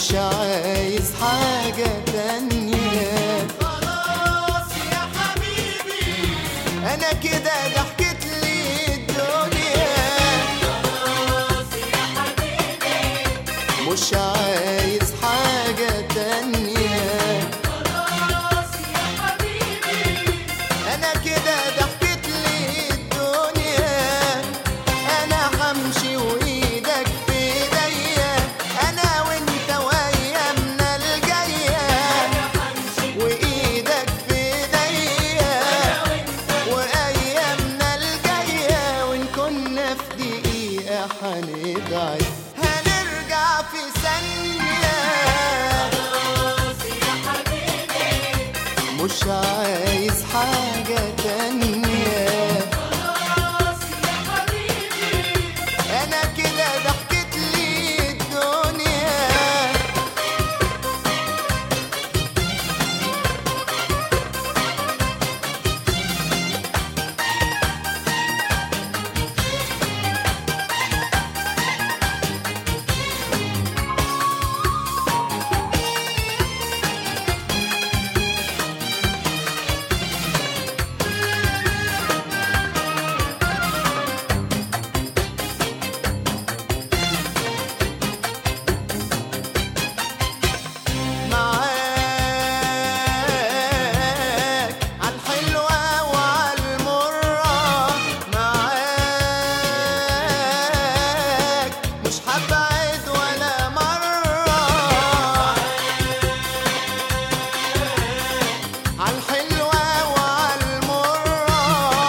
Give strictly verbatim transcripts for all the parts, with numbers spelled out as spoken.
مش عايز حاجة تانية. خلاص يا حبيبي أنا كده ضحكت لي الدنيا. خلاص يا حبيبي مش عايز حاجة تانية. خلاص يا حبيبي أنا كده ضحكت لي الدنيا. أنا همشي وإيدك في إيديا، أنا وأنت وأيامنا الجاية. وإيدك في إيديا وأيامنا الجاية، وإن كنا في دقيقة هنبعد هنرجع في ثانية. خلاص يا حبيبي مش عايز حاجة تانية. خلاص يا حبيبي أنا كده ضحكت لي الدنيا. معاك عالحلوة وعالمرة، معاك مش هبعد ولا مرة. عالحلوة وعالمرة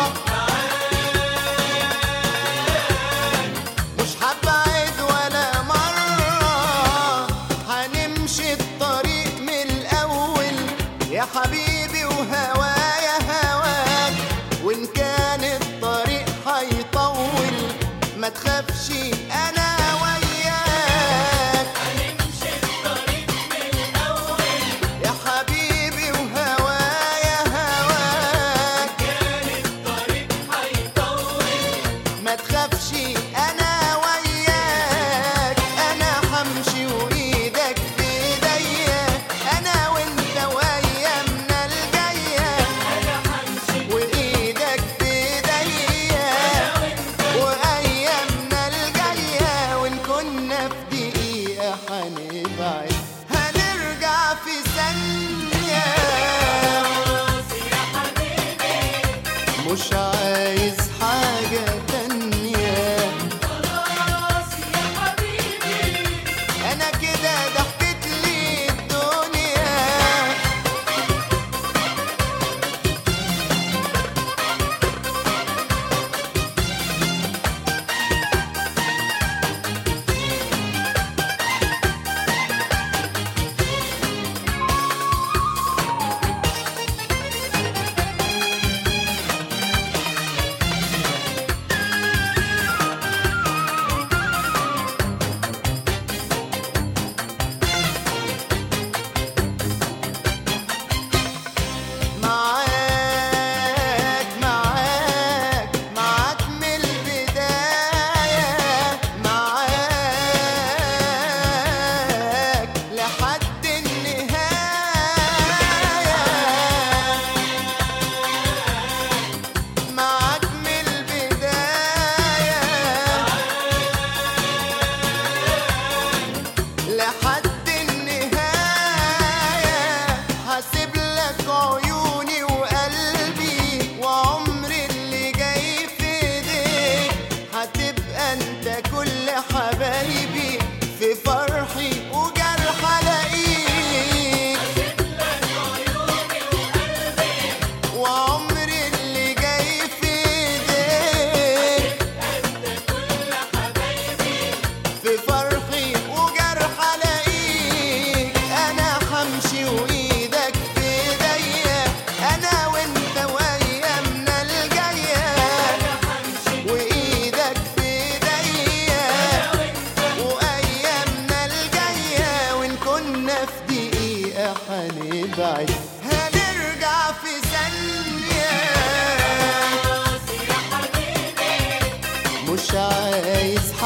مش هبعد ولا مرة. هنمشي الطريق من الأول يا حبيبي، وهوايا هواك. وإن كان الطريق هيطول ما تخافش أنا وياك. هنمشي الطريق من الأول يا حبيبي وهوايا هواك. كان الطريق هيطول ما تخافش أنا وياك. أنا همشي وإيدك في إيديا، أنا وأنت وأيامنا الجاية. أنا همشي وإيدك في إيديا وأيامنا الجاية، وإن كنا في دقيقة هنبعد هنرجع في ثانية. خلاص يا حبيبي مش عايز حاجة تانية. خلاص يا حبيبي أنا كده ضحكت لي الدنيا. معاك معاك معاك من البداية، معاك لحد النهاية. معاك من البداية لحد النهاية. هسيب لك عيوني وقلبي وعمري اللي جاي في ايديك. هتبقى انت كل حبايبي، في فرحي وجرح الاقيك. وعمري اللي جاي في ايديك، في فرحي وجرح الاقيك. انا همشي وايدك في ايديا، انا وانت وايامنا الجايه. وايدك في ايديا وايامنا الجايه، وان كنا في دقيقه هنبعد هنرجع في ثانيه. خلاص يا حبيبي مش عايز